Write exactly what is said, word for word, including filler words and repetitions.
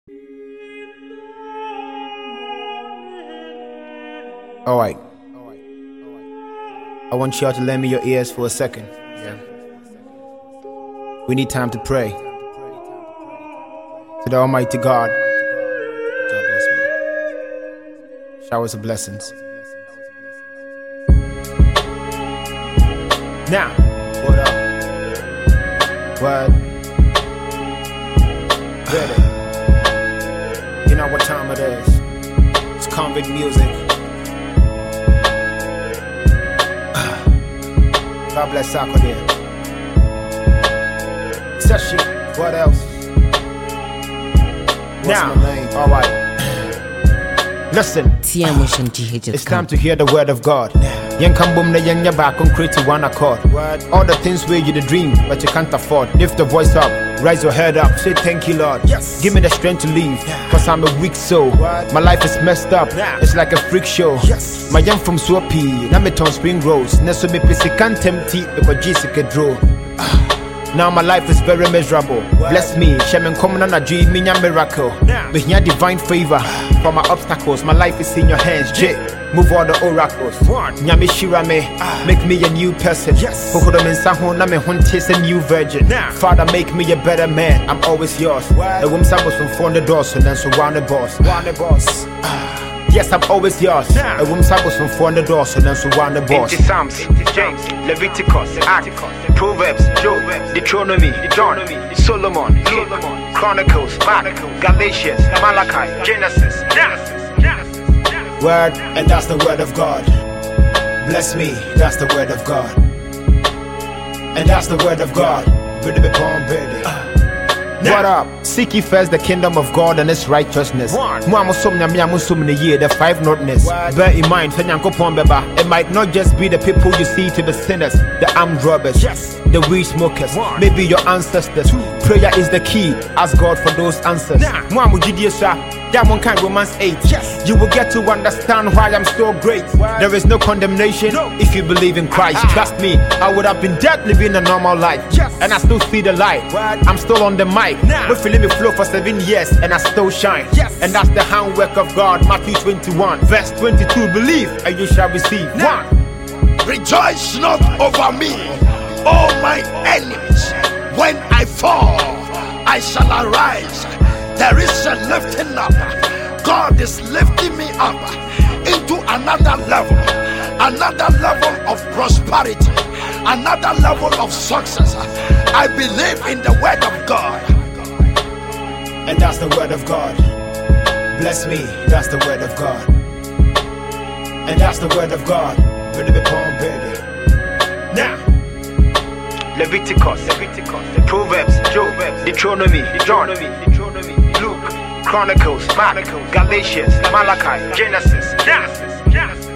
All right. I want y'all to lend me your ears for a second. Yeah. We need time to pray to the Almighty God. God bless me. Showers of blessings. Now, what up? What? Ready? You know what time it is? It's convict music. God bless Sako there. Sashi, what else? What's now, my name? All right. Listen, it's time to hear the word of God. Yen come boom, the young back on create one accord. All the things where you the dream, but you can't afford. Lift the voice up, rise your head up, say thank you, Lord. Yes. Give me the strength to leave, cause I'm a weak soul. My life is messed up, it's like a freak show. Yes. My young from Swapi, na me ton spring rose. Neso me pisi can't tempt because Jesus can draw. Now my life is very miserable. Bless me, Shemen come na dream, me a miracle. Me hear divine favor from my obstacles. My life is in your hands, J. Move all the oracles. Nyame shira me, make me a new person. Yes. Pokodo me nsaho na me hunte a new virgin. Father, make me a better man. I'm always yours. The woman was from four hundred doors and then so round the boss. Round the boss. Yes, I'm always yours. A woman's was from four hundred doors and then so round the boss. Into Psalms, James, Leviticus, Acts, Proverbs, Job, Deuteronomy, John, Solomon, Luke, Chronicles, Mark, Galatians, Malachi, Genesis. Word, and that's the word of God. Bless me, that's the word of God. And that's the word of God. What up? Seek ye first the kingdom of God and its righteousness. The five notness. Bear in mind, it might not just be the people you see to the sinners, the armed robbers, yes, the weed smokers, maybe your ancestors. Prayer is the key. Ask God for those answers. Romans eight. Yes. You will get to understand why I'm so great. There is no condemnation no. if you believe in Christ. Ah. Trust me, I would have been dead living a normal life. Yes. And I still see the light. What? I'm still on the mic. Nah. We're feeling me flow for seven years and I still shine. Yes. And that's the handwork of God. Matthew twenty-one, verse twenty-two. Believe and you shall receive. Nah. One. Rejoice not over me, all my enemies. When I fall, I shall arise. There is a lifting up. God is lifting me up into another level, another level of prosperity, another level of success. I believe in the word of God. And that's the word of God. Bless me, that's the word of God. And that's the word of God. Now, Leviticus, Leviticus, Proverbs, Job, Deuteronomy, John, Luke, Chronicles, Mark, Galatians, Malachi, Genesis, Genesis, Genesis.